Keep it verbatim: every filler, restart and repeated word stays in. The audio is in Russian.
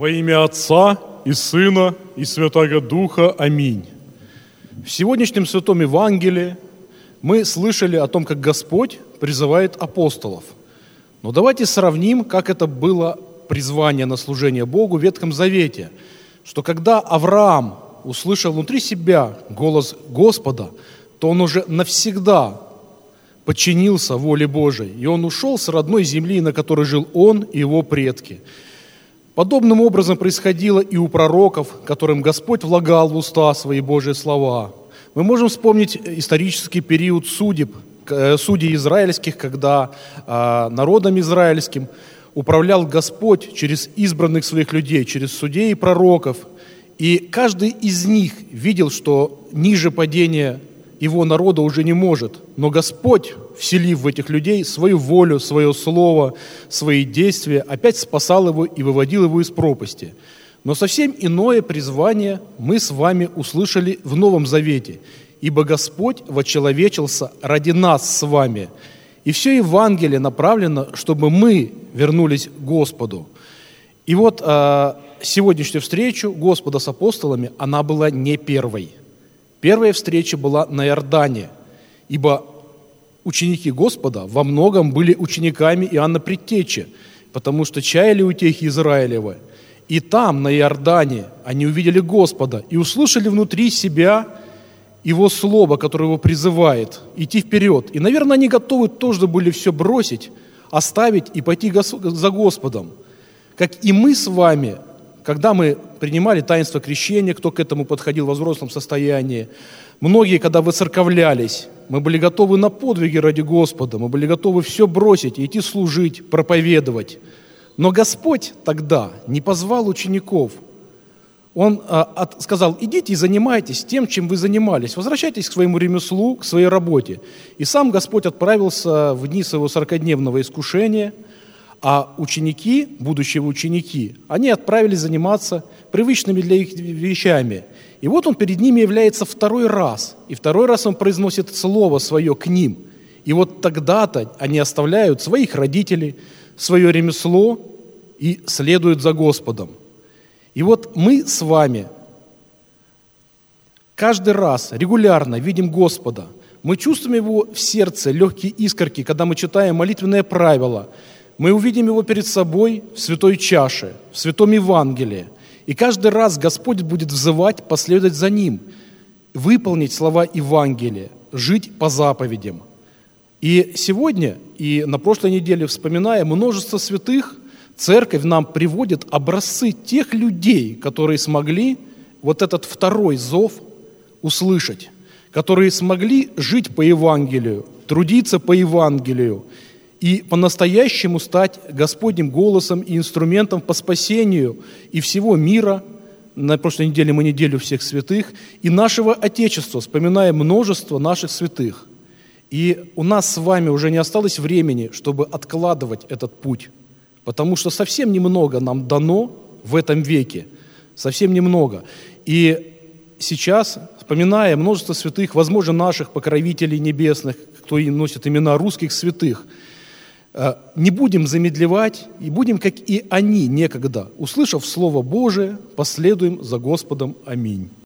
Во имя Отца и Сына и Святаго Духа. Аминь. В сегодняшнем Святом Евангелии мы слышали о том, как Господь призывает апостолов. Но давайте сравним, как это было призвание на служение Богу в Ветхом Завете, что когда Авраам услышал внутри себя голос Господа, то он уже навсегда подчинился воле Божией, и он ушел с родной земли, на которой жил он и его предки. Подобным образом происходило и у пророков, которым Господь влагал в уста свои Божьи слова. Мы можем вспомнить исторический период судеб, судей израильских, когда народом израильским управлял Господь через избранных своих людей, через судей и пророков. И каждый из них видел, что ниже падения его народа уже не может. Но Господь, вселив в этих людей свою волю, свое слово, свои действия, опять спасал его и выводил его из пропасти. Но совсем иное призвание мы с вами услышали в Новом Завете. Ибо Господь вочеловечился ради нас с вами. И все Евангелие направлено, чтобы мы вернулись к Господу. И вот э, сегодняшнюю встречу Господа с апостолами, она была не первой. Первая встреча была на Иордане, ибо ученики Господа во многом были учениками Иоанна Предтечи, потому что чаяли утехи Израилева. И там, на Иордане, они увидели Господа и услышали внутри себя Его Слово, которое Его призывает идти вперед. И, наверное, они готовы тоже были все бросить, оставить и пойти за Господом. Как и мы с вами, когда мы принимали таинство крещения, кто к этому подходил во взрослом состоянии, многие, когда выцерковлялись, мы были готовы на подвиги ради Господа, мы были готовы все бросить, идти служить, проповедовать. Но Господь тогда не позвал учеников. Он а, от, сказал: идите и занимайтесь тем, чем вы занимались, возвращайтесь к своему ремеслу, к своей работе. И сам Господь отправился в дни своего сорокодневного искушения, а ученики, будущие ученики, они отправились заниматься привычными для их вещами. И вот он перед ними является второй раз. И второй раз он произносит слово свое к ним. И вот тогда-то они оставляют своих родителей, свое ремесло и следуют за Господом. И вот мы с вами каждый раз регулярно видим Господа. Мы чувствуем Его в сердце, легкие искорки, когда мы читаем молитвенные правила. Мы увидим Его перед собой в святой чаше, в святом Евангелии. И каждый раз Господь будет взывать последовать за Ним, выполнить слова Евангелия, жить по заповедям. И сегодня, и на прошлой неделе, вспоминая множество святых, Церковь нам приводит образцы тех людей, которые смогли вот этот второй зов услышать, которые смогли жить по Евангелию, трудиться по Евангелию, и по-настоящему стать Господним голосом и инструментом по спасению и всего мира. На прошлой неделе мы неделю всех святых, и нашего Отечества, вспоминая множество наших святых. И у нас с вами уже не осталось времени, чтобы откладывать этот путь, потому что совсем немного нам дано в этом веке, совсем немного. И сейчас, вспоминая множество святых, возможно, наших покровителей небесных, кто и носит имена русских святых, не будем замедлевать и будем, как и они некогда, услышав Слово Божие, последуем за Господом. Аминь.